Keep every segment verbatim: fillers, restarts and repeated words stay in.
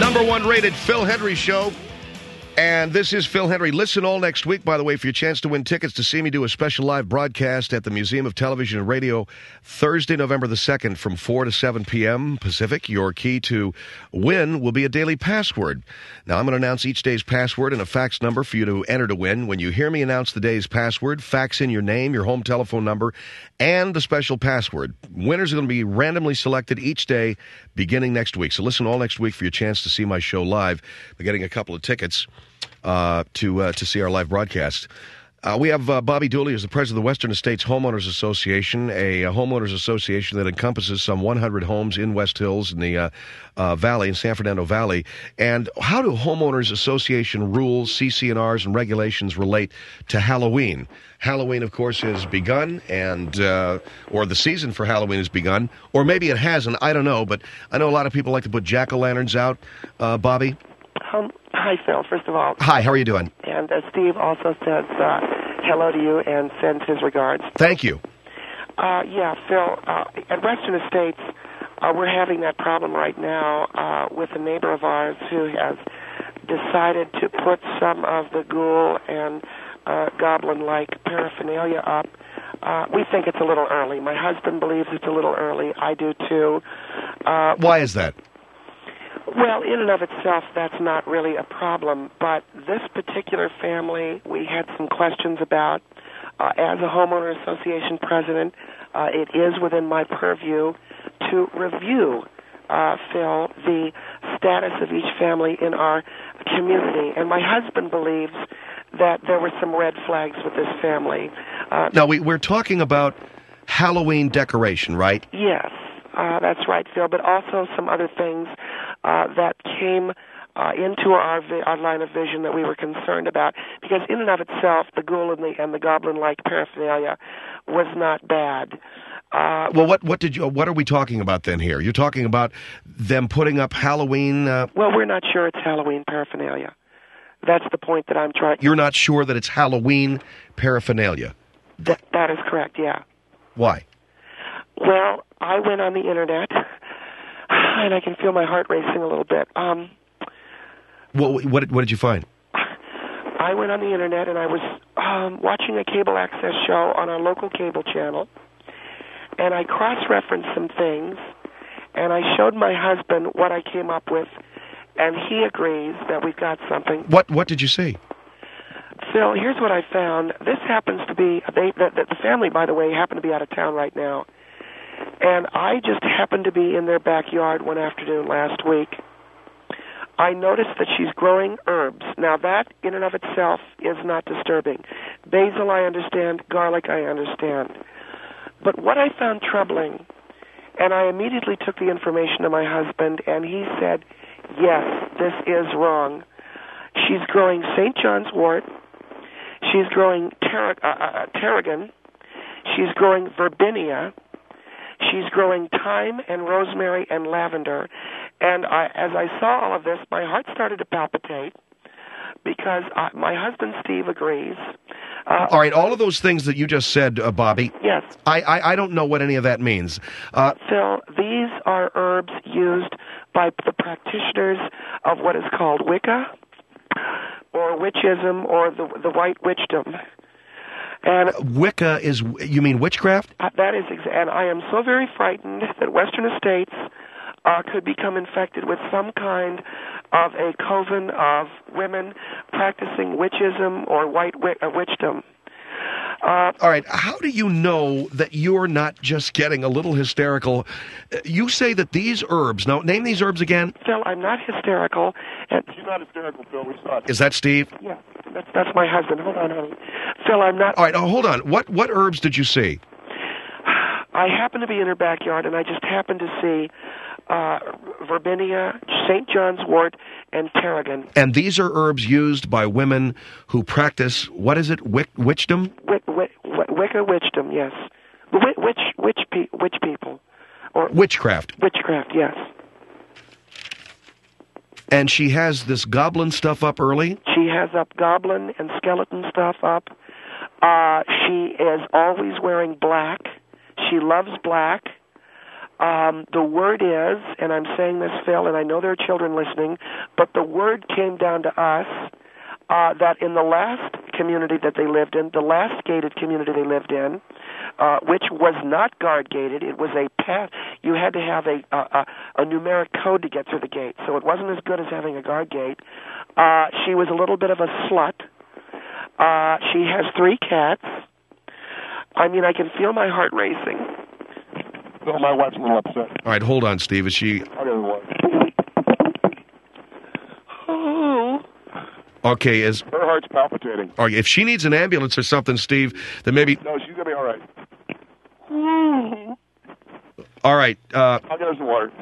number one rated Phil Hendrie Show. And this is Phil Hendrie. Listen all next week, by the way, for your chance to win tickets to see me do a special live broadcast at the Museum of Television and Radio Thursday, November the second from four to seven p.m. Pacific. Your key to win will be a daily password. Now, I'm going to announce each day's password and a fax number for you to enter to win. When you hear me announce the day's password, fax in your name, your home telephone number, and the special password. Winners are going to be randomly selected each day beginning next week. So listen all next week for your chance to see my show live. We're getting a couple of tickets Uh, to uh, to see our live broadcast. Uh, we have uh, Bobby Dooley, who's the president of the Western Estates Homeowners Association, a, a homeowners association that encompasses some one hundred homes in West Hills in the uh, uh, Valley, in San Fernando Valley. And how do homeowners association rules, C C N Rs, and regulations relate to Halloween? Halloween, of course, has begun, and uh, or the season for Halloween has begun, or maybe it hasn't. I don't know, but I know a lot of people like to put jack-o'-lanterns out. Uh, Bobby? Um, hi, Phil, first of all. Hi, how are you doing? And uh, Steve also says uh, hello to you and sends his regards. Thank you. Uh, yeah, Phil, uh, at Western Estates, uh, we're having that problem right now uh, with a neighbor of ours who has decided to put some of the ghoul and uh, goblin-like paraphernalia up. Uh, we think it's a little early. My husband believes it's a little early. I do, too. Uh, Why is that? Well, in and of itself, that's not really a problem, but this particular family we had some questions about. Uh, as a homeowner association president, uh, it is within my purview to review, uh, Phil, the status of each family in our community. And my husband believes that there were some red flags with this family. Uh, now, we, we're talking about Halloween decoration, right? Yes. Uh, that's right, Phil, but also some other things uh, that came uh, into our, vi- our line of vision that we were concerned about, because in and of itself, the ghoul and the, and the goblin-like paraphernalia was not bad. Uh, well, what what did you? What are we talking about then here? You're talking about them putting up Halloween. Uh, well, we're not sure it's Halloween paraphernalia. That's the point that I'm trying. You're not sure that it's Halloween paraphernalia. That that is correct. Yeah. Why? Well, I went on the internet, and I can feel my heart racing a little bit. Um, well, what, what did you find? I went on the internet, and I was um, watching a cable access show on our local cable channel, and I cross-referenced some things, and I showed my husband what I came up with, and he agrees that we've got something. What What did you see? Phil, here's what I found. This happens to be, they, the, the family, by the way, happen to be out of town right now. And I just happened to be in their backyard one afternoon last week. I noticed that she's growing herbs. Now, that in and of itself is not disturbing. Basil, I understand. Garlic, I understand. But what I found troubling, and I immediately took the information to my husband, and he said, yes, this is wrong. She's growing Saint John's wort. She's growing tar- uh, uh, tarragon. She's growing verbinia. She's growing thyme and rosemary and lavender. And I, as I saw all of this, my heart started to palpitate because I, my husband, Steve, agrees. Uh, all right, all of those things that you just said, uh, Bobby. Yes. I, I, I don't know what any of that means. Uh, Phil, these are herbs used by the practitioners of what is called Wicca or witchism or the, the white witchdom. And Wicca is, you mean witchcraft? Uh, that is, exa- and I am so very frightened that Western Estates uh, could become infected with some kind of a coven of women practicing witchism or white wi- uh, witchdom. Uh, All right, how do you know that you're not just getting a little hysterical? You say that these herbs, now name these herbs again. Phil, I'm not hysterical. And She's not hysterical, Phil. We saw it. Is that Steve? Yeah, that's, that's my husband. Hold on, honey. Phil, I'm not... All right, oh, hold on. What what herbs did you see? I happened to be in her backyard, and I just happened to see uh, verbinia, Saint John's wort, and tarragon. And these are herbs used by women who practice, what is it, wic- witchdom? Wic- wic- Wicca witchdom, yes. Witch, witch, witch, pe- witch people. Or Witchcraft. Witchcraft, yes. And she has this goblin stuff up early? She has up goblin and skeleton stuff up. Uh, she is always wearing black. She loves black. Um, the word is, and I'm saying this, Phil, and I know there are children listening, but the word came down to us uh, that in the last community that they lived in, the last gated community they lived in, uh, which was not guard gated, it was a path. You had to have a, a, a numeric code to get through the gate, so it wasn't as good as having a guard gate. Uh, she was a little bit of a slut. Uh, she has three cats. I mean, I can feel my heart racing. Well, my wife's a little upset. All right, hold on, Steve. Is she... Oh. Okay, is... Her heart's palpitating. All right, if she needs an ambulance or something, Steve, then maybe... No, she's going to be all right. All right. Uh, I'll get her some water.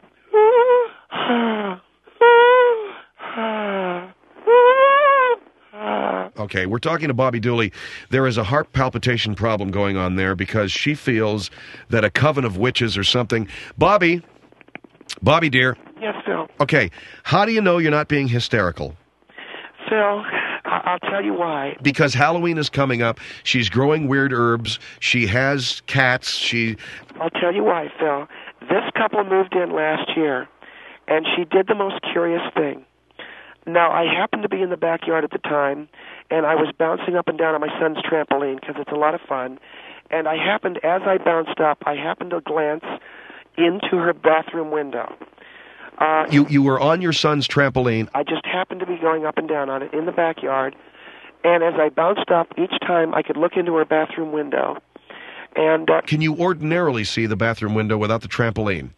Okay, we're talking to Bobby Dooley. There is a heart palpitation problem going on there because she feels that a coven of witches or something. Bobby, Bobby dear. Yes, Phil. Okay, how do you know you're not being hysterical? Phil, I- I'll tell you why. Because Halloween is coming up. She's growing weird herbs. She has cats. She. I'll tell you why, Phil. This couple moved in last year, and she did the most curious thing. Now, I happened to be in the backyard at the time, and I was bouncing up and down on my son's trampoline because it's a lot of fun. And I happened, as I bounced up, I happened to glance into her bathroom window. Uh, You you were on your son's trampoline. I just happened to be going up and down on it in the backyard. And as I bounced up, each time I could look into her bathroom window. And uh, Can you ordinarily see the bathroom window without the trampoline?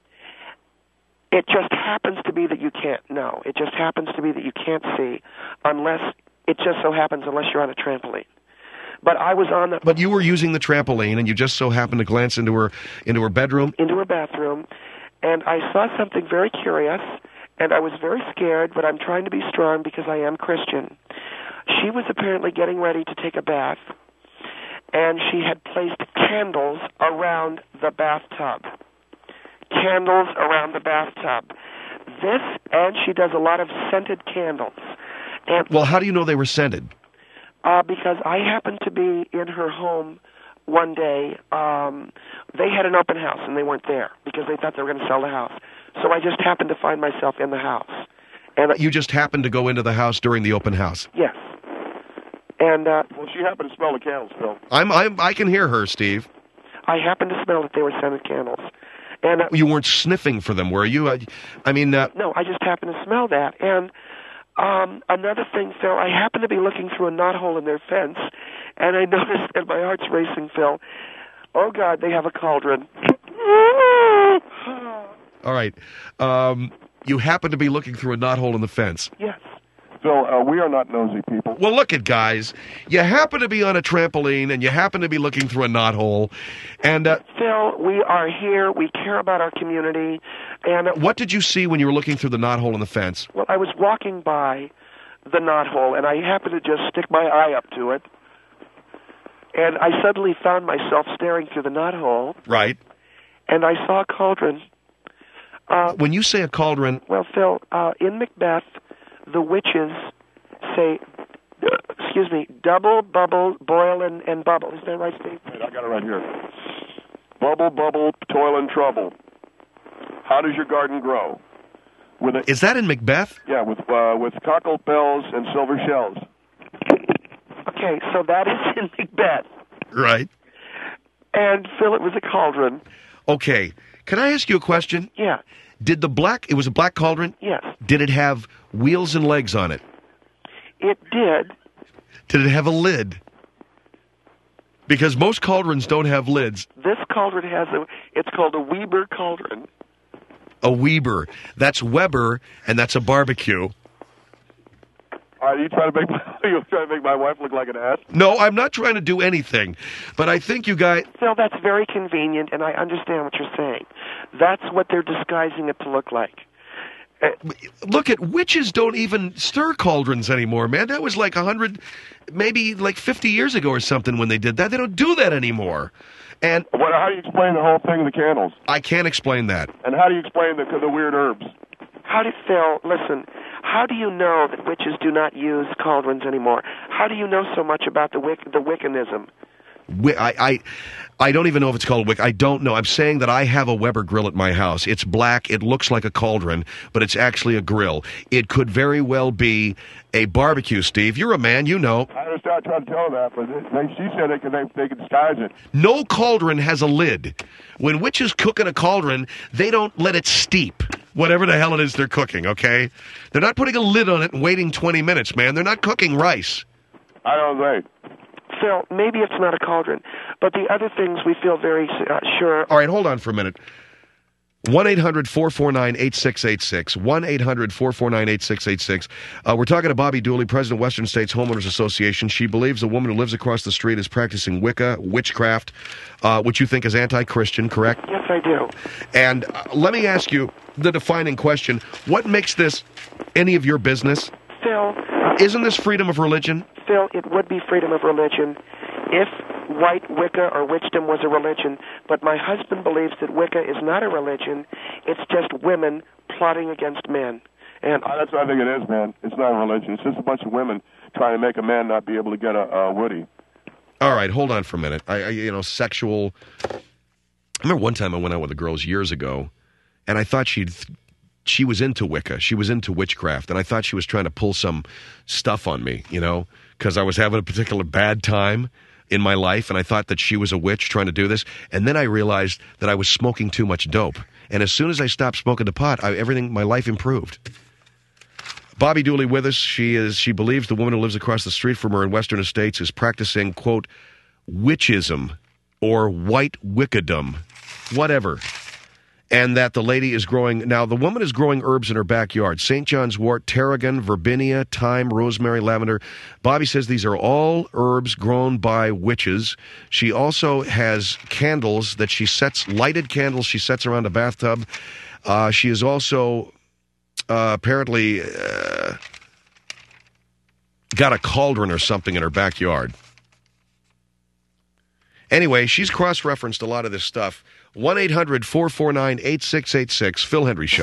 it just happens to be that you can't. No, it just happens to be that you can't see unless it just so happens unless you're on a trampoline. But I was on the But you were using the trampoline, and you just so happened to glance into her into her bedroom. into her bathroom, and I saw something very curious, and I was very scared, but I'm trying to be strong because I am Christian. She was apparently getting ready to take a bath, and she had placed candles around the bathtub. Candles around the bathtub. This, and she does a lot of scented candles. And Well, how do you know they were scented? Uh, because I happened to be in her home one day. Um, they had an open house, and they weren't there because they thought they were going to sell the house. So I just happened to find myself in the house. And uh, You just happened to go into the house during the open house. yes. And uh, Well, she happened to smell the candles, Phil. I'm, I'm I can hear her, Steve. I happened to smell that they were scented candles. And uh, You weren't sniffing for them, were you? I, I mean, uh, no, I just happened to smell that. And um, another thing, Phil, I happened to be looking through a knothole in their fence, and I noticed, and my heart's racing, Phil. Oh God, they have a cauldron. all right. Um, you happen to be looking through a knothole in the fence. Yes. Phil, uh, we are not nosy people. Well, look at guys. You happen to be on a trampoline, and you happen to be looking through a knothole. And uh, Phil, we are here. We care about our community. And uh, what did you see when you were looking through the knothole in the fence? well, I was walking by the knothole, and I happened to just stick my eye up to it. And I suddenly found myself staring through the knothole, Right. and I saw a cauldron. Uh, When you say a cauldron, well, Phil, uh, in Macbeth, the witches say, uh, excuse me, double, bubble, boil, and, and bubble. Is that right, Steve? Wait, I got it right here. Bubble, bubble, toil and trouble. How does your garden grow? With a, is that in Macbeth? yeah, with uh, with cockle bells and silver shells. Okay, so that is in Macbeth. Right. And, Phil, it was a cauldron. Okay. Can I ask you a question? Yeah, Did the black, it was a black cauldron? yes, Did it have wheels and legs on it? it did. Did it have a lid? Because most cauldrons don't have lids. This cauldron has a, it's called a Weber cauldron. A Weber. That's Weber, and that's a barbecue. All right, you trying to make my, you trying to make my wife look like an ass? No, I'm not trying to do anything. But I think you guys... Phil, that's very convenient, and I understand what you're saying. That's what they're disguising it to look like. Uh, Look at witches don't even stir cauldrons anymore, man. That was like a hundred, maybe like fifty years ago or something when they did that. They don't do that anymore. And What? How do you explain the whole thing, the candles? I can't explain that. And how do you explain the the weird herbs? How do Phil, listen, how do you know that witches do not use cauldrons anymore? How do you know so much about the Wic- the Wiccanism? I, I, I don't even know if it's called wick. I don't know. I'm saying that I have a Weber grill at my house. It's black. It looks like a cauldron, but it's actually a grill. It could very well be a barbecue, Steve. You're a man. You know. I understand. I tried to tell her that, but they, she said they could, they, they could disguise it. No cauldron has a lid. When witches cook in a cauldron, they don't let it steep, whatever the hell it is they're cooking, okay? They're not putting a lid on it and waiting twenty minutes, man. They're not cooking rice. I don't think. Phil, maybe it's not a cauldron, but the other things we feel very uh, sure. All right, hold on for a minute. one eight hundred four four nine eight six eight six. one eight hundred four four nine eight six eight six. Uh, we're talking to Bobby Dooley, President of Western States Homeowners Association. She believes the woman who lives across the street is practicing Wicca, witchcraft, uh, which you think is anti-Christian, correct? Yes, I do. And uh, let me ask you the defining question. What makes this any of your business? Phil. Isn't this freedom of religion? Phil, it would be freedom of religion if white Wicca or witchdom was a religion, but my husband believes that Wicca is not a religion. It's just women plotting against men. And oh, that's what I think it is, man. It's not a religion. It's just a bunch of women trying to make a man not be able to get a, a Woody. All right, hold on for a minute. I, I, you know, sexual. I remember one time I went out with the girls years ago, and I thought she'd. She was into Wicca. She was into witchcraft, and I thought she was trying to pull some stuff on me, you know, because I was having a particular bad time in my life, and I thought that she was a witch trying to do this. And then I realized that I was smoking too much dope. And as soon as I stopped smoking the pot, I, everything, my life improved. Bobby Dooley with us. She is. She believes the woman who lives across the street from her in Western Estates is practicing, quote, witchism or white Wiccadom, whatever. And that the lady is growing, now the woman is growing herbs in her backyard. Saint John's wort, tarragon, verbinia, thyme, rosemary, lavender. Bobby says these are all herbs grown by witches. She also has candles that she sets, lighted candles she sets around a bathtub. Uh, she is also uh, apparently uh, got a cauldron or something in her backyard. Anyway, she's cross-referenced a lot of this stuff. one eight hundred four four nine eight six eight six, Phil Hendrie Show.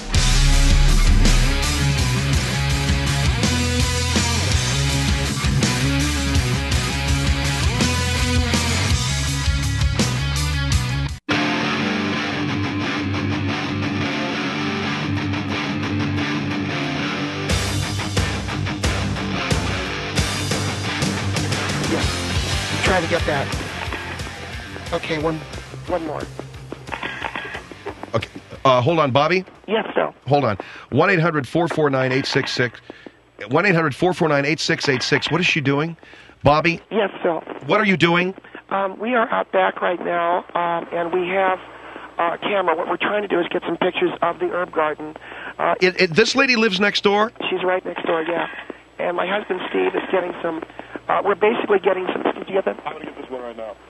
Yeah. Try to get that. Okay, one one more. Okay, uh, hold on, Bobby. Yes, Phil. Hold on. one eight hundred four four nine eight six six. one eight hundred four four nine eight six eight six. What is she doing? Bobby? Yes, Phil. What are you doing? Um, we are out back right now, um, and we have a camera. What we're trying to do is get some pictures of the herb garden. Uh, It, it, this lady lives next door? she's right next door, yeah. And my husband, Steve, is getting some... Uh, we're basically getting some... Did you get that? I'm going to get this one right now.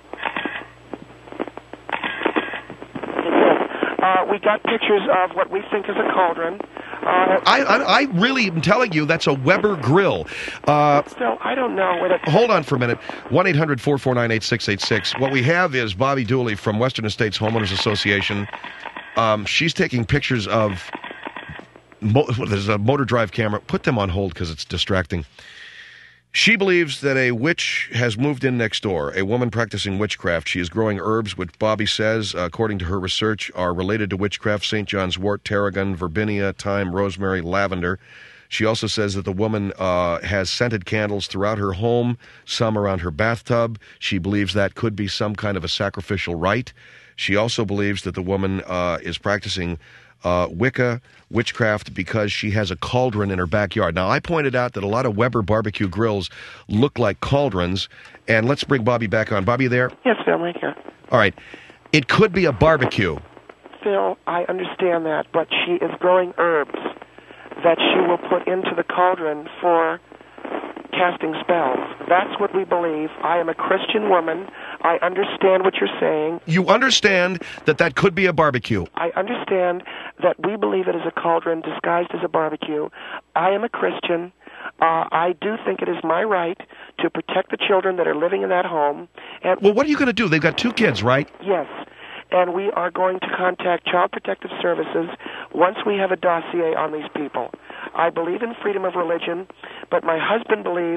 Uh, we got pictures of what we think is a cauldron. Uh, I, I, I really am telling you that's a Weber grill. Uh, Still, I don't know what it... hold on for a minute. one eight hundred four four nine eight six eight six. What we have is Bobby Dooley from Western Estates Homeowners Association. Um, she's taking pictures of... Mo- there's a motor drive camera. Put them on hold because it's distracting. She believes that a witch has moved in next door, a woman practicing witchcraft. She is growing herbs, which Bobby says, according to her research, are related to witchcraft: Saint John's wort, tarragon, verbinia, thyme, rosemary, lavender. She also says that the woman uh, has scented candles throughout her home, some around her bathtub. She believes that could be some kind of a sacrificial rite. She also believes that the woman uh, is practicing Uh, Wicca, witchcraft, because she has a cauldron in her backyard. Now, I pointed out that a lot of Weber barbecue grills look like cauldrons, and let's bring Bobby back on. Bobby, there? Yes, Phil, right here. All right. It could be a barbecue. Phil, I understand that, but she is growing herbs that she will put into the cauldron for casting spells. That's what we believe. I am a Christian woman. I understand what you're saying. You understand that that could be a barbecue. I understand that we believe it is a cauldron disguised as a barbecue. I am a Christian. Uh, I do think it is my right to protect the children that are living in that home. And Well, what are you going to do? They've got two kids, right? yes. And we are going to contact Child Protective Services once we have a dossier on these people. I believe in freedom of religion, but my husband believes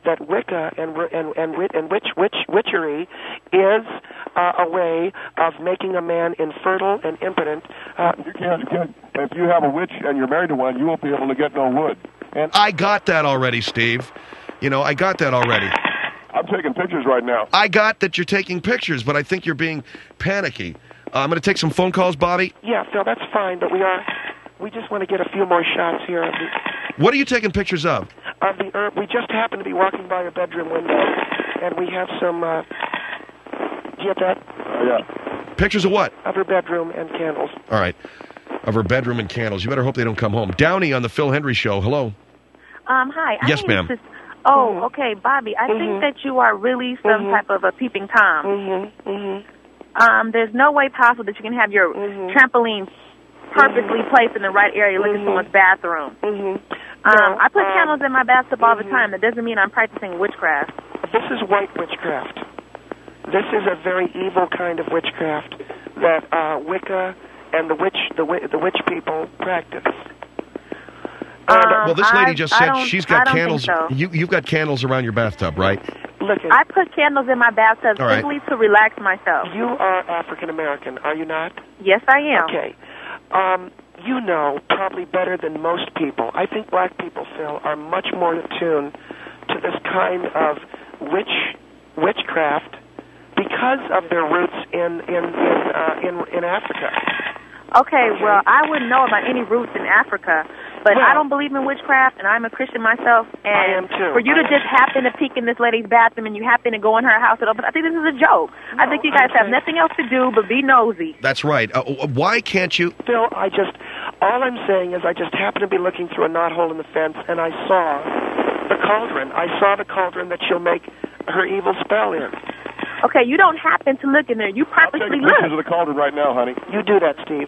that Wicca and and and, and witch, witch, witchery is uh, a way of making a man infertile and impotent. Uh, you can't, you can't. If you have a witch and you're married to one, you won't be able to get no wood. And I got that already, Steve. You know, I got that already. I'm taking pictures right now. I got that you're taking pictures, but I think you're being panicky. Uh, I'm going to take some phone calls, Bobby. Yeah, Phil, that's fine, but we are. We just want to get a few more shots here of the. What are you taking pictures of? Of the herb. We just happened to be walking by your bedroom window, and we have some. Uh, do you get that? Uh, yeah. Pictures of what? Of her bedroom and candles. All right. Of her bedroom and candles. You better hope they don't come home. Downey on the Phil Hendry Show. Hello. Um. Hi. I Yes, ma'am. To... Oh, Mhm. okay, Bobby. I Mhm. think that you are really some Mhm. type of a peeping Tom. Mm-hmm. Mm-hmm. Um. There's no way possible that you can have your Mhm. trampoline perfectly Mhm. placed in the right area, looking Mhm. at someone's bathroom. Mm-hmm. Um. No, I put um, candles in my bathtub all the mhm. time. That doesn't mean I'm practicing witchcraft. This is white witchcraft. This is a very evil kind of witchcraft that uh, Wicca and the witch, the, wi- the witch people practice. Um, Well, this lady I- just I said don't- she's I got don't think candles. so. You, you've got candles around your bathtub, right? Look, at, I put candles in my bathtub All right. simply to relax myself. you are African American, are you not? Yes, I am. Okay. Um, you know probably better than most people. I think black people, Phil, are much more attuned to this kind of witch witchcraft because of their roots in in in uh, in, in Africa. Okay, well, I wouldn't know about any roots in Africa, but Well- I don't believe in witchcraft, and I'm a Christian myself. And I am too. for you to I am. just happen to peek in this lady's bathroom and you happen to go in her house and open, I think this is a joke. I No, think you guys I'm have saying- nothing else to do but be nosy. That's right. Uh, why can't you? Phil, I just, all I'm saying is I just happened to be looking through a knothole in the fence, and I saw the cauldron. I saw the cauldron that she'll make her evil spell in. Okay, you don't happen to look in there. You I'm purposely taking pictures of look. the cauldron right now, honey. You do that, Steve.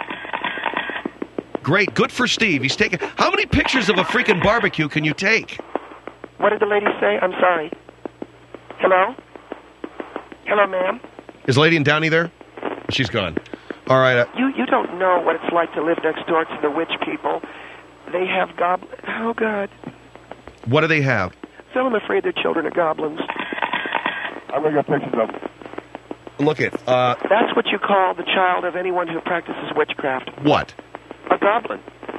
Great. Good for Steve. He's taking. How many pictures of a freaking barbecue can you take? What did the lady say? I'm sorry. Hello? Hello, ma'am? Is Lady in Downey there? She's gone. All right. Uh, You you don't know what it's like to live next door to the witch people. They have goblins. Oh, God. what do they have? Phil, I'm afraid their children are goblins. I'm going to get pictures of them. Look at uh, That's what you call the child of anyone who practices witchcraft. what? A goblin.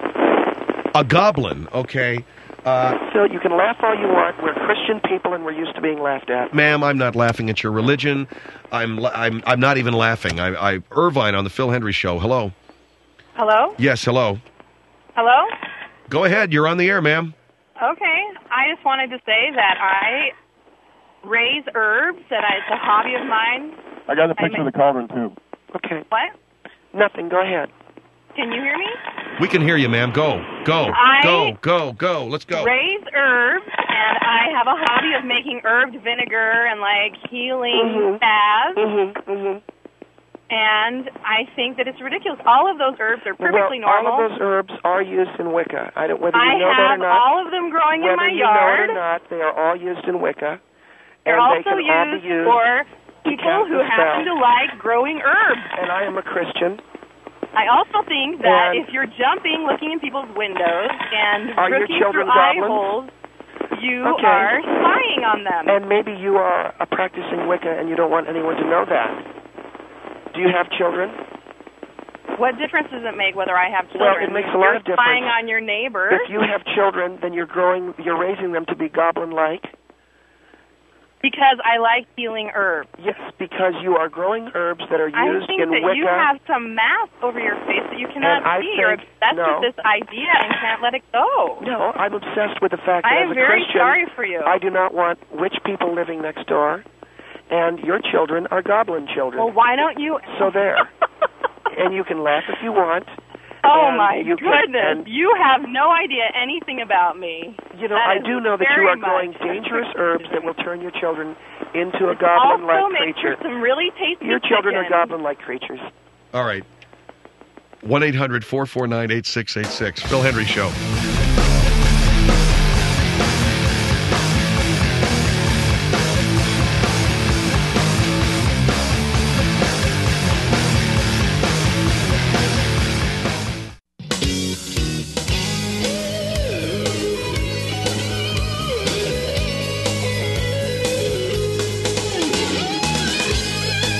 A goblin. Okay. Uh, Phil, you can laugh all you want. We're Christian people, and we're used to being laughed at. ma'am, I'm not laughing at your religion. I'm la- I'm I'm not even laughing. I, I Irvine on the Phil Hendry Show. Hello. Hello? Yes. Hello. Hello? Go ahead. You're on the air, ma'am. Okay. I just wanted to say that I raise herbs, that I, it's a hobby of mine. I got a I picture ma- of the cauldron, too. Okay. What? Nothing. Go ahead. Can you hear me? We can hear you, ma'am. Go. Go. I- Go. Go. Go. Let's go. Raise herbs, and I have a hobby of making herbed vinegar and, like, healing Mhm. baths, Mm-hmm. Mm-hmm. and I think that it's ridiculous. All of those herbs are perfectly well, normal. all of those herbs are used in Wicca. I don't whether you I know that or have not. all of them growing in whether my you yard. know it or not, they are all used in Wicca. They're and also they can all be used used for people cast who a happen spell. to like growing herbs. And I am a Christian. I also think that And- if you're jumping, looking in people's windows, and Are your looking children through eye goblins? holes, you Okay. are spying on them. And maybe you are a practicing Wicca and you don't want anyone to know that. Do you have children? What difference does it make whether I have Well, children? it makes a You're lot of spying difference. on your neighbor. If you have children, then you're growing, you're raising them to be goblin-like. Because I like healing herbs. Yes, because you are growing herbs that are I used think in that Wicca. you have some mask over your face that you cannot And I see. You're think- obsessed no. with this idea and can't let it go. No, I'm obsessed with the fact that I as am a very Christian, sorry for you. I do not want witch people living next door, and your children are goblin children. Well, why don't you? So there. And you can laugh if you want. Oh and my you can- goodness! and- you have no idea anything about me. You know, That I is do know that you very are growing much- dangerous herbs that will turn your children into a Also goblin-like makes for creature. some really tasty Your children are chicken. goblin-like creatures. All right. one eight hundred four four nine eight six eight six. Phil Hendry Show.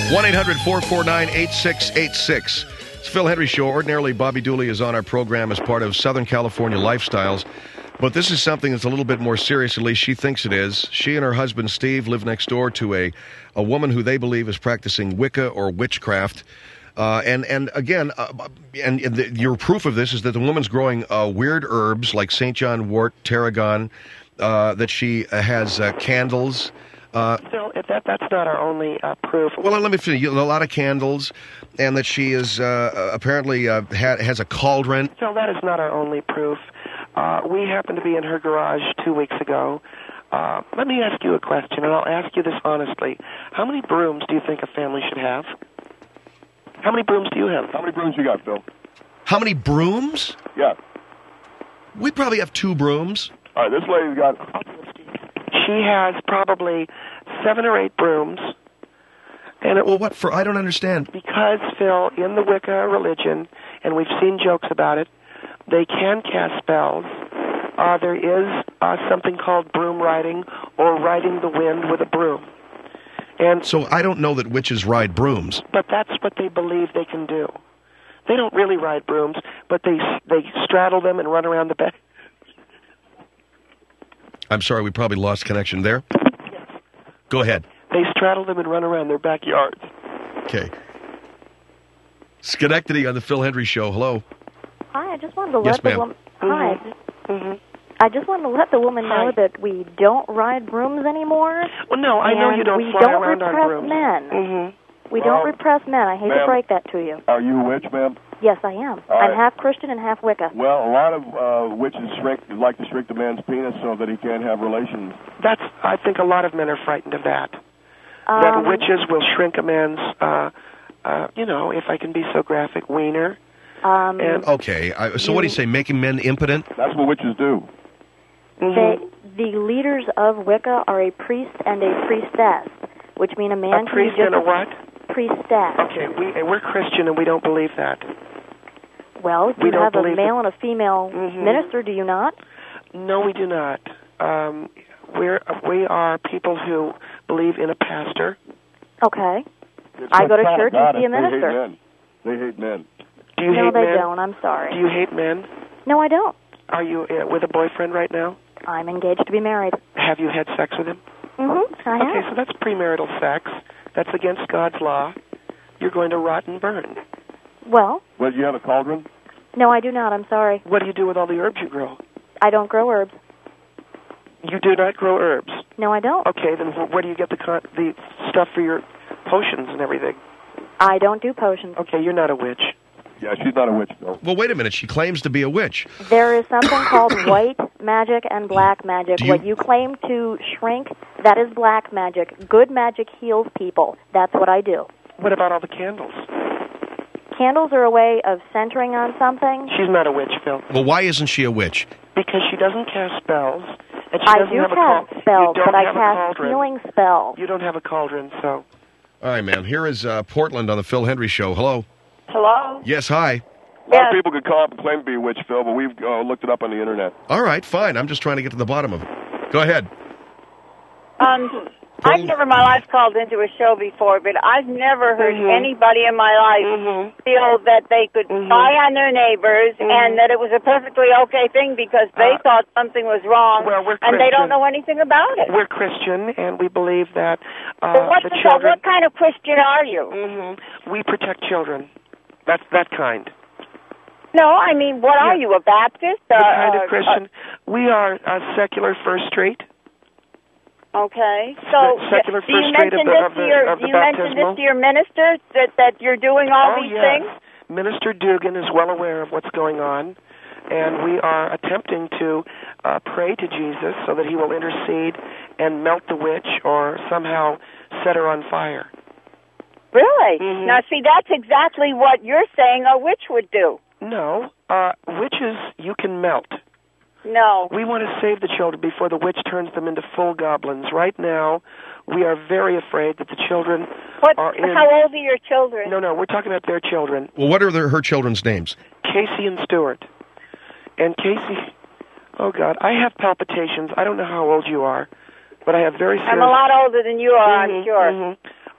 one eight hundred four four nine eight six eight six. It's Phil Hendrie Show. Ordinarily, Bobby Dooley is on our program as part of Southern California Lifestyles. But this is something that's a little bit more serious, at least she thinks it is. She and her husband, Steve, live next door to a, a woman who they believe is practicing Wicca or witchcraft. Uh, and, and again, uh, and, and the, your proof of this is that the woman's growing uh, weird herbs like Saint John wort, tarragon, uh, that she uh, has uh, candles. Uh, Still, if that, that's not our only uh, proof. Well, let me finish. A lot of candles, and that she is uh, apparently uh, ha- has a cauldron. Still, that is not our only proof. Uh, we happened to be in her garage two weeks ago. Uh, let me ask you a question, and I'll ask you this honestly. How many brooms do you think a family should have? How many brooms do you have? How many brooms you got, Phil? How many brooms? Yeah. We probably have two brooms. All right, this lady's got... She has probably seven or eight brooms. And it Well, what for? I don't understand. Because, Phil, in the Wicca religion, and we've seen jokes about it, they can cast spells. Uh, there is uh, something called broom riding, or riding the wind with a broom. And So I don't know that witches ride brooms. but that's what they believe they can do. They don't really ride brooms, but they they straddle them and run around the back. I'm sorry, we probably lost connection there. Go ahead. They straddle them and run around their backyards. Okay. Schenectady on the Phil Hendrie Show. Hello. Hi, I just wanted to Yes, let the ma'am. woman. Hi, Mm-hmm. I just wanted to let the woman know Hi. that we don't ride brooms anymore. Well, no, I know and you don't we fly don't around on repress brooms. men. Mm-hmm. We Well, don't repress men. I hate to ma'am. break that to you. Are you a witch, ma'am? Yes, I am. All I'm right. half Christian and half Wicca. Well, a lot of uh, witches shrink, like to shrink the man's penis so that he can't have relations. That's. I think a lot of men are frightened of that. Um, that witches will shrink a man's, uh, uh, you know, if I can be so graphic, wiener. Um, And Okay. I, so what do you say? Making men impotent? That's what witches do. mhm. they, the leaders of Wicca are a priest and a priestess, which mean a man a can priest be just and a what? priestess. Okay, we and we're Christian and we don't believe that. Well, We you don't have a believe male and a female Mhm. minister, do you not? No, we do not. Um, we're we are people who believe in a pastor. Okay. It's I go to not church and God see a if they hate minister. men. They hate men. Do you no, hate they men? don't. I'm sorry. Do you hate men? No, I don't. Are you uh, with a boyfriend right now? I'm engaged to be married. Have you had sex with him? Mm-hmm. I Okay, have. so that's premarital sex. That's against God's law. You're going to rot and burn. Well, Well, you have a cauldron? no, I do not. I'm sorry. What do you do with all the herbs you grow? I don't grow herbs. You do not grow herbs. No, I don't. Okay, then wh- where do you get the con- the stuff for your potions and everything? I don't do potions. Okay, you're not a witch. Yeah, she's not a witch, though. Well, wait a minute. She claims to be a witch. There is something called white magic and black magic. Do you- What you claim to shrink, that is black magic. Good magic heals people. That's what I do. What about all the candles? Candles are a way of centering on something. She's not a witch, Phil, Well, why isn't she a witch? because she doesn't cast spells, and she I doesn't do have a cast cauldron. spells, you don't but I have a cast cauldron. healing spells. You don't have a cauldron, so All right, ma'am. Here is uh, Portland on the Phil Hendrie Show. Hello. Hello? Yes, hi. A lot Yes. of people could call up and claim to be a witch, Phil, but we've uh, looked it up on the internet. All right, fine. I'm just trying to get to the bottom of it. Go ahead. Um, I've never in my life called into a show before, but I've never heard Mhm. anybody in my life Mhm. feel that they could Mhm. spy on their neighbors Mhm. and that it was a perfectly okay thing because they Uh, thought something was wrong, well, we're and they don't Christian. know anything about it. we're Christian, and we believe that uh, But what, the the- children. what kind of Christian are you? hmm We protect children. That's that kind. No, I mean, what are Yeah. you, a Baptist? The Uh, kind uh, of Christian. We are uh, secular First Street. uh, okay, so Se- secular do you first grade mention of the- this of to the- your of do the you mention baptismal? this to your minister that that you're doing all oh these yes. things? Minister Dugan is well aware of what's going on, and we are attempting to uh, pray to Jesus so that he will intercede and melt the witch or somehow set her on fire. Really? Mhm. Now, see, that's exactly what you're saying a witch would do. No, uh, witches you can melt. No. We want to save the children before the witch turns them into full goblins. Right now, we are very afraid that the children What? are in... How old are your children? No, no, we're talking about their children. Well, what are their, her children's names? Casey and Stuart. And Casey, oh God, I have palpitations. I don't know how old you are, but I have very serious... I'm a lot older than you are, I'm Mhm, sure. mhm.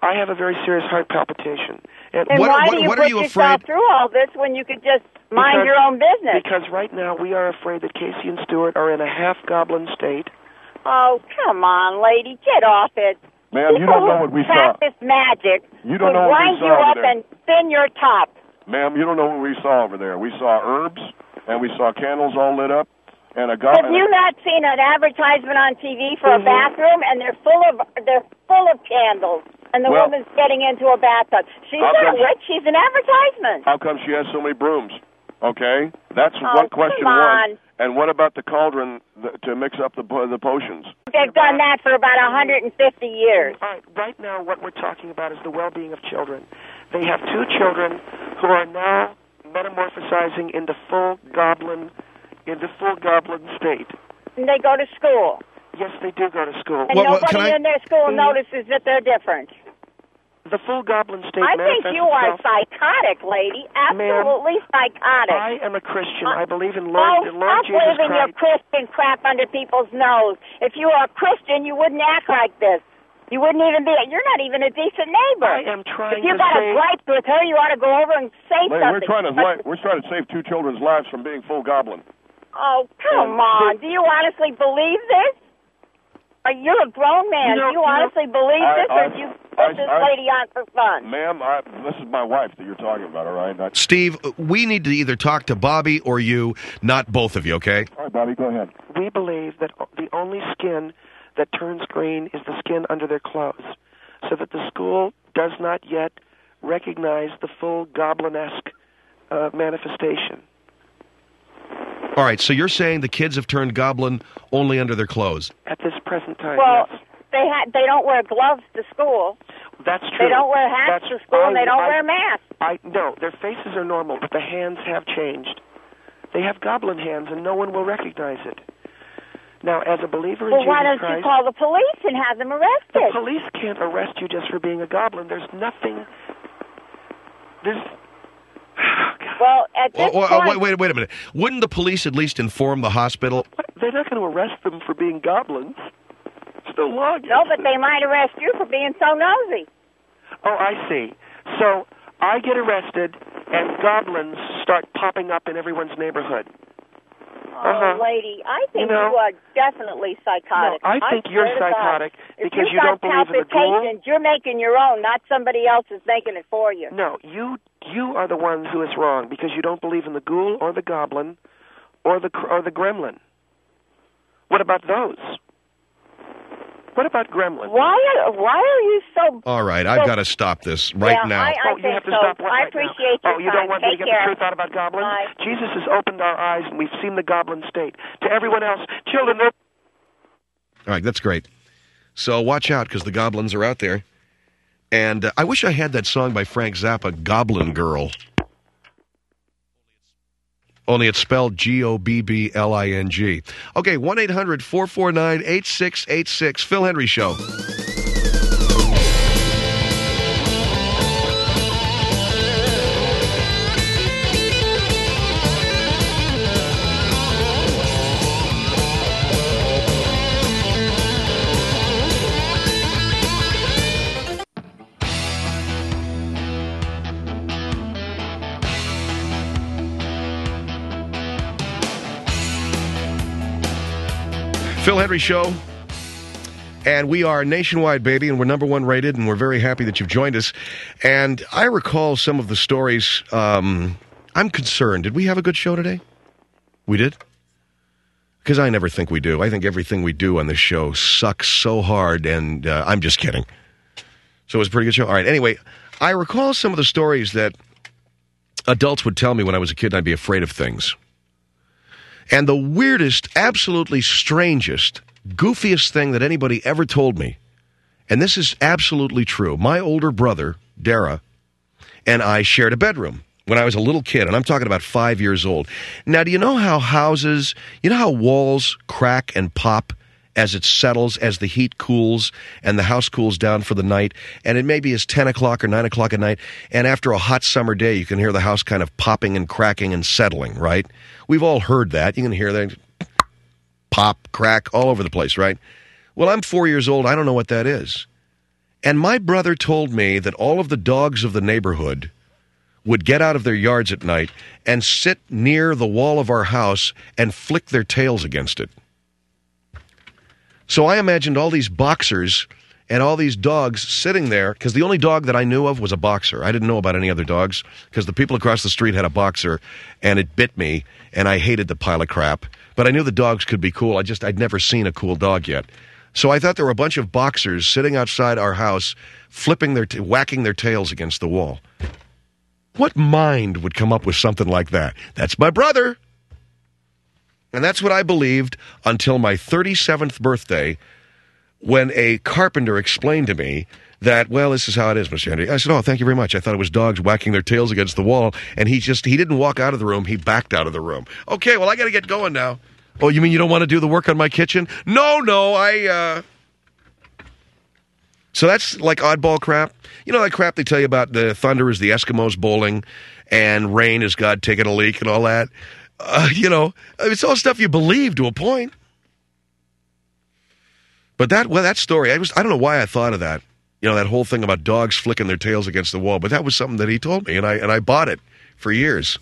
I have a very serious heart palpitation. And And What- why what- do you what are put you yourself afraid- through all this when you could just mind Because- your own business? Because right now we are afraid that Casey and Stuart are in a half-goblin state. Oh, come on, lady, get off it. Ma'am, you don't know what we People saw. who practice magic You don't would know what we wind saw you over up there. and thin your top. Ma'am, you don't know what we saw over there. We saw herbs, and we saw candles all lit up, and a Have goblin. you not seen an advertisement on T V for Mhm. a bathroom, and they're full of they're full of candles, and the Well, woman's getting into a bathtub? She's how not come- a witch; she's an advertisement. How come she has so many brooms? Okay, that's Oh, what question come one. on. And what about the cauldron th- to mix up the po- the potions? They've done that for about one hundred fifty years. All right, right now what we're talking about is the well-being of children. They have two children who are now metamorphosizing into full goblin, into full goblin state. And they go to school, Yes, they do go to school. and Well, well, nobody can I- in their school Mhm. notices that they're different. The full goblin state I manifests think you are itself. psychotic, lady. Absolutely psychotic. I am a Christian. I believe in Oh, Lord, in Lord stop Jesus waving your Christ. Christian crap under people's nose. If you were a Christian, you wouldn't act like this. You wouldn't even be. You're not even a decent neighbor. I am trying If you to got say- a gripe with her, you ought to go over and say Lady, something. we're trying to But- li- we're trying to save two children's lives from being full goblin. Oh, come And on. the- Do you honestly believe this? Are you a grown man? You know- Do you you know- honestly believe I- this, I- or do you I- put this I- lady on for fun? Ma'am, I, this is my wife that you're talking about. All right. I, Steve, we need to either talk to Bobby or you, not both of you, okay? all right, Bobby, go ahead. We believe that the only skin that turns green is the skin under their clothes, so that the school does not yet recognize the full goblin-esque uh, manifestation. All right, so you're saying the kids have turned goblin only under their clothes. At this present time, Well, yes. they ha- they don't wear gloves to school. That's true. They don't wear hats That's, to school, I, and they don't I, wear masks. I no, their faces are normal, but the hands have changed. They have goblin hands, and no one will recognize it. Now, as a believer in Well, Jesus why don't Christ, you call the police and have them the arrested? police can't arrest you just for being a goblin. There's nothing. There's. Well, at this Well, well, point, wait, wait, wait a minute. Wouldn't the police at least inform the hospital? What? They're not going to arrest them for being goblins. It's no law against no, but it. they might arrest you for being so nosy. Oh, I see. So I get arrested, and goblins start popping up in everyone's neighborhood. Oh, Uh-huh. lady, I think You know- you are definitely psychotic. No, I think you're swear to God. psychotic If because you've you don't got believe in the ghoul. palpitations, you're making your own, not somebody else is making it for you. No, you you are the one who is wrong because you don't believe in the ghoul or the goblin or the cr- or the gremlin. What about those? What about gremlin? Why are why are you so? All right, I've so- got to stop this right Yeah, now. I- Oh, you think have to so. stop what I right now? appreciate your Oh, you time. don't want me to Take get care. the truth out about goblins? Bye. Jesus has opened our eyes, and we've seen the goblin state. To everyone else, children, they're All right, that's great. So watch out because the goblins are out there. And uh, I wish I had that song by Frank Zappa, Goblin Girl. Only it's spelled G O B B L I N G. Okay, one eight hundred four four nine eight six eight six. Phil Henry Show. Phil Henry Show. And we are nationwide, baby, and we're number one rated, and we're very happy that you've joined us. And I recall some of the stories. Um, I'm concerned. Did we have a good show today? We did? Because I never think we do. I think everything we do on this show sucks so hard, and uh, I'm just kidding. So it was a pretty good show. All right, anyway, I recall some of the stories that adults would tell me when I was a kid and I'd be afraid of things. And the weirdest, absolutely strangest, goofiest thing that anybody ever told me, and this is absolutely true, my older brother, Dara, and I shared a bedroom when I was a little kid, and I'm talking about five years old. Now, do you know how houses, you know how walls crack and pop as it settles, as the heat cools and the house cools down for the night, and it maybe is ten o'clock or nine o'clock at night, and after a hot summer day, you can hear the house kind of popping and cracking and settling, right? We've all heard that. You can hear that pop, crack, all over the place, right? Well, I'm four years old. I don't know what that is. And my brother told me that all of the dogs of the neighborhood would get out of their yards at night and sit near the wall of our house and flick their tails against it. So I imagined all these boxers and all these dogs sitting there, because the only dog that I knew of was a boxer. I didn't know about any other dogs, because the people across the street had a boxer, and it bit me, and I hated the pile of crap. But I knew the dogs could be cool. I just, I'd never seen a cool dog yet. So I thought there were a bunch of boxers sitting outside our house, flipping their, t- whacking their tails against the wall. What mind would come up with something like that? That's my brother. And that's what I believed until my thirty-seventh birthday, when a carpenter explained to me that, well, this is how it is, Mister Henry. I said, oh, thank you very much. I thought it was dogs whacking their tails against the wall. And he just, he didn't walk out of the room. He backed out of the room. Okay, well, I got to get going now. Oh, you mean you don't want to do the work on my kitchen? No, no, I, uh... So that's like oddball crap. You know that crap they tell you about the thunder is the Eskimos bowling and rain is God taking a leak and all that? Uh, you know, it's all stuff you believe to a point. But that, well, that story, I was, I don't know why I thought of that. You know, that whole thing about dogs flicking their tails against the wall. But that was something that he told me, and I and I bought it for years.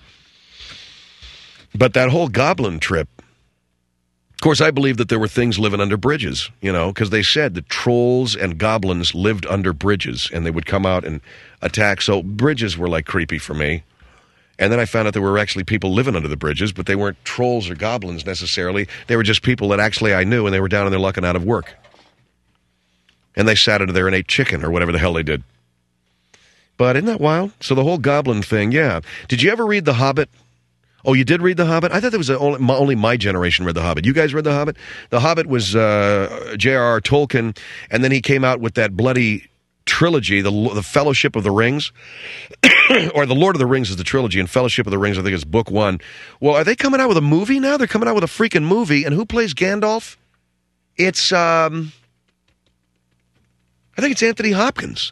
But that whole goblin trip, of course, I believe that there were things living under bridges, you know, because they said that trolls and goblins lived under bridges, and they would come out and attack. So bridges were, like, creepy for me. And then I found out there were actually people living under the bridges, but they weren't trolls or goblins necessarily. They were just people that actually I knew, and they were down on their luck and out of work. And they sat under there and ate chicken or whatever the hell they did. But isn't that wild? So the whole goblin thing, yeah. Did you ever read The Hobbit? Oh, you did read The Hobbit? I thought that was only my, only my generation read The Hobbit. You guys read The Hobbit? The Hobbit was uh, J R R Tolkien, and then he came out with that bloody trilogy, the, the Fellowship of the Rings, or the Lord of the Rings is the trilogy, and Fellowship of the Rings, I think, is book one. Well, are they coming out with a movie now? They're coming out with a freaking movie, and who plays Gandalf? It's, um, I think it's Anthony Hopkins.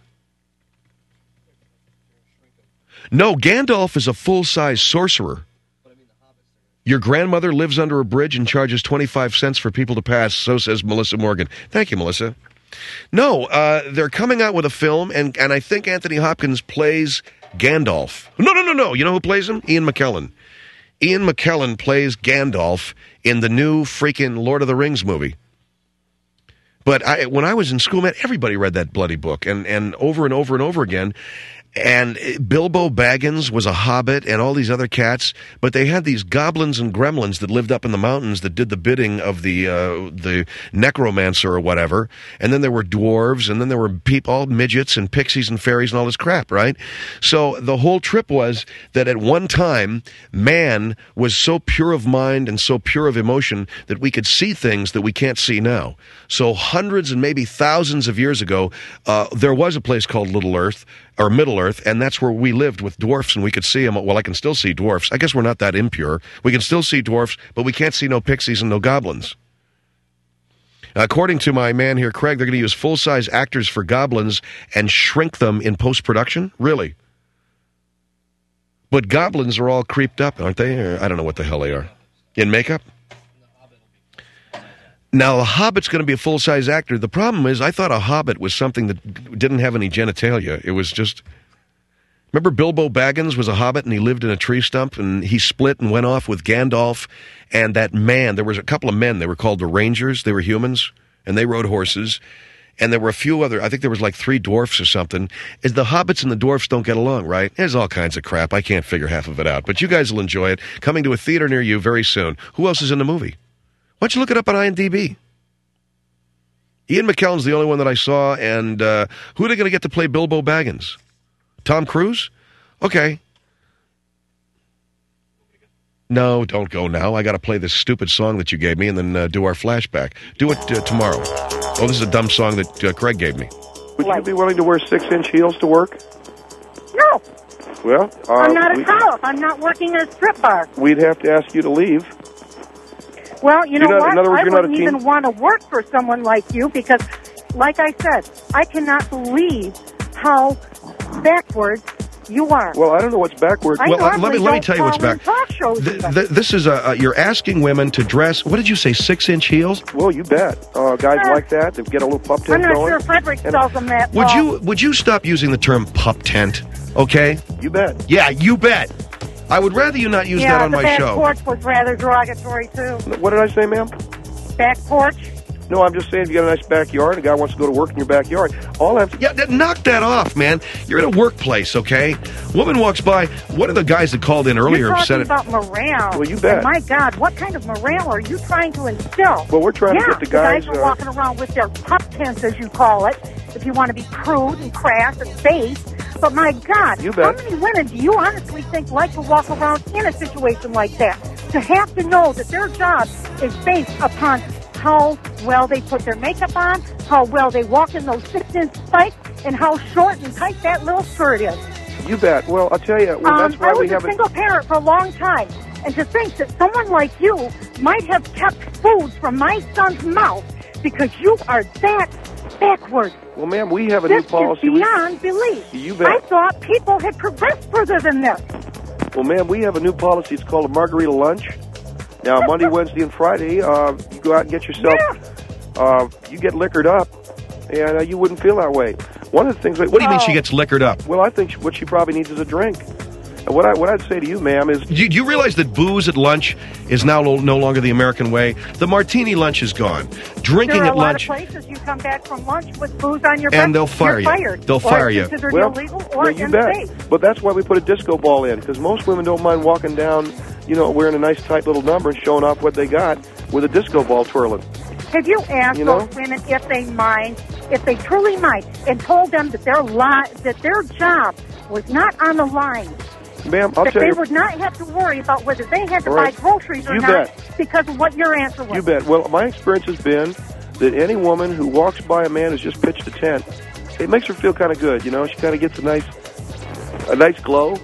No, Gandalf is a full-size sorcerer. Your grandmother lives under a bridge and charges twenty-five cents for people to pass, so says Melissa Morgan. Thank you, Melissa. No, uh, they're coming out with a film, and, and I think Anthony Hopkins plays Gandalf. No, no, no, no. You know who plays him? Ian McKellen. Ian McKellen plays Gandalf in the new freaking Lord of the Rings movie. But I, when I was in school, man, everybody read that bloody book, and, and over and over and over again. And Bilbo Baggins was a hobbit and all these other cats, but they had these goblins and gremlins that lived up in the mountains that did the bidding of the uh, the necromancer or whatever. And then there were dwarves, and then there were people, all midgets and pixies and fairies and all this crap, right? So the whole trip was that at one time, man was so pure of mind and so pure of emotion that we could see things that we can't see now. So hundreds and maybe thousands of years ago, uh, there was a place called Little Earth, or Middle Earth, and that's where we lived with dwarfs, and we could see them. Well, I can still see dwarfs. I guess we're not that impure. We can still see dwarfs, but we can't see no pixies and no goblins. According to my man here, Craig, they're going to use full-size actors for goblins and shrink them in post-production? Really? But goblins are all creeped up, aren't they? Or I don't know what the hell they are. In makeup? Now, a Hobbit's going to be a full-size actor. The problem is, I thought a Hobbit was something that didn't have any genitalia. It was just... Remember Bilbo Baggins was a Hobbit, and he lived in a tree stump, and he split and went off with Gandalf, and that man, there was a couple of men, they were called the Rangers, they were humans, and they rode horses, and there were a few other, I think there was like three dwarfs or something. Is the Hobbits and the dwarfs don't get along, right? There's all kinds of crap. I can't figure half of it out, but you guys will enjoy it. Coming to a theater near you very soon. Who else is in the movie? Why don't you look it up on I M D B? Ian McKellen's the only one that I saw, and uh, who are they going to get to play Bilbo Baggins? Tom Cruise? Okay. No, don't go now. I got to play this stupid song that you gave me and then uh, do our flashback. Do it uh, tomorrow. Oh, this is a dumb song that uh, Craig gave me. Would you be willing to wear six-inch heels to work? No. Well, uh, I'm not a we, house. I'm not working at a strip bar. We'd have to ask you to leave. Well, you know not, what? in other words, I you're not a wouldn't teen- even want to work for someone like you because, like I said, I cannot believe how backwards You are. Well, I don't know what's backwards. I Well, let me normally let me don't tell you what's call in back. talk shows Th- even. th- this is a uh, you're asking women to dress. What did you say? Six inch heels? Well, you bet. Uh, guys Uh, like that. They get a little pup I'm tent not going. sure Frederick And- sells them that. Would Paul. you would you stop using the term pup tent? Okay. You bet. Yeah, you bet. I would rather you not use yeah, that on the my back show. porch was rather derogatory too. What did I say, ma'am? Back porch. No, I'm just saying if you got a nice backyard, a guy wants to go to work in your backyard, all I have to... Yeah, th- knock that off, man. You're in a workplace, okay? Woman walks by. One of the guys that called in earlier You're said talking it. about morale. Well, you bet. And my God, what kind of morale are you trying to instill? Well, we're trying yeah, to get the guys... are uh, walking around with their pup tents, as you call it, if you want to be crude and crass and base. But my God, You how bet. many women do you honestly think like to walk around in a situation like that? To have to know that their job is based upon how well they put their makeup on, how well they walk in those six-inch spikes, and how short and tight that little skirt is. You bet. Well, I'll tell you, well, Um, that's why I was we a have... single parent for a long time, and to think that someone like you might have kept food from my son's mouth because you are that backward. Well, ma'am, we have a This new policy. is We- beyond belief. You bet. I thought people had progressed further than this. Well, ma'am, we have a new policy. It's called a margarita lunch. Now, Monday, Wednesday, and Friday, uh, you go out and get yourself... Uh, you get liquored up, and uh, you wouldn't feel that way. One of the things... What do you mean she gets liquored up? Well, I think she- what she probably needs is a drink. And what, I, what I'd say to you, ma'am, is... Do you, do you realize that booze at lunch is now no, no longer the American way? The martini lunch is gone. Drinking There are at a lot lunch... of places you come back from lunch with booze on your breath. And they'll fire you're you. Fired. They'll or fire it's you. considered Well, illegal or well, you unsafe. bet. But that's why we put a disco ball in, because most women don't mind walking down, you know, wearing a nice tight little number and showing off what they got with a disco ball twirling. Have you asked You know? those women if they mind, if they truly mind, and told them that their li- that their job was not on the line, Ma'am, I'll that tell they you... would not have to worry about whether they had to All right. buy groceries or You not bet. because of what your answer was? You bet. Well, my experience has been that any woman who walks by a man who's just pitched a tent, it makes her feel kind of good, you know? She kind of gets a nice a nice glow.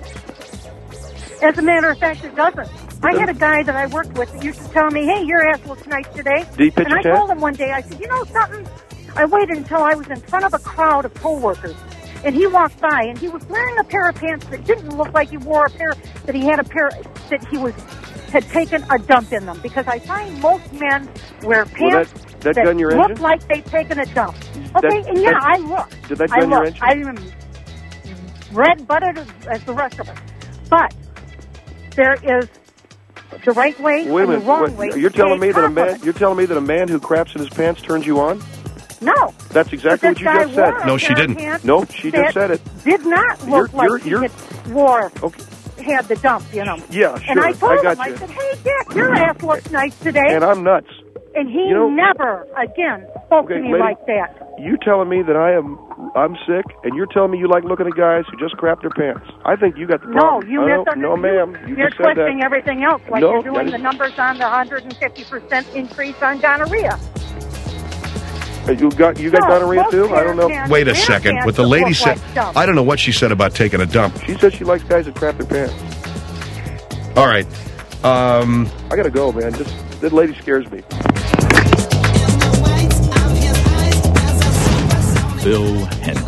As a matter of fact, it doesn't. I had a guy that I worked with that used to tell me, hey, your ass looks nice today. Did he pitch and a I tent? told him one day, I said, you know something? I waited until I was in front of a crowd of coworkers, and he walked by, and he was wearing a pair of pants that didn't look like he wore a pair, that he had a pair, that he was had taken a dump in them. Because I find most men wear Well, pants that, that gun your look engine? like they've taken a dump. Okay, That- and yeah, that- I look. Did that I gun your look. engine? I am red-butted as, as the rest of us. But there is the right way Wait a and minute. the wrong What- way. you're to telling stay me that a top of man it. you're telling me that a man who craps in his pants turns you on? No. That's exactly But what this you guy just said. wore a No, she pair of didn't. pants Nope, she just that said it. Did not look You're- like you're- he you're- had wore Okay. had the dump, you know. Yeah, sure. And I told I got him, I you. said, "Hey, Dick, your ass looks nice today." And I'm nuts. And he You know- never again spoke Okay, to me lady- like that. You telling me that I am I'm sick, and you're telling me you like looking at guys who just crap their pants. I think you got the No, problem. you I don't- misunderstood. No, ma'am. You You're just said twisting that. everything else, like No, you're doing that the is- numbers on the one hundred fifty percent increase on gonorrhea. You got you got No, gonorrhea most too? I don't know. parents Wait a wear second. pants What the that lady look said, like dump. I don't know what she said about taking a dump. She said she likes guys that crap their pants. All right. Um, I gotta go, man. Just that lady scares me. Phil Henry.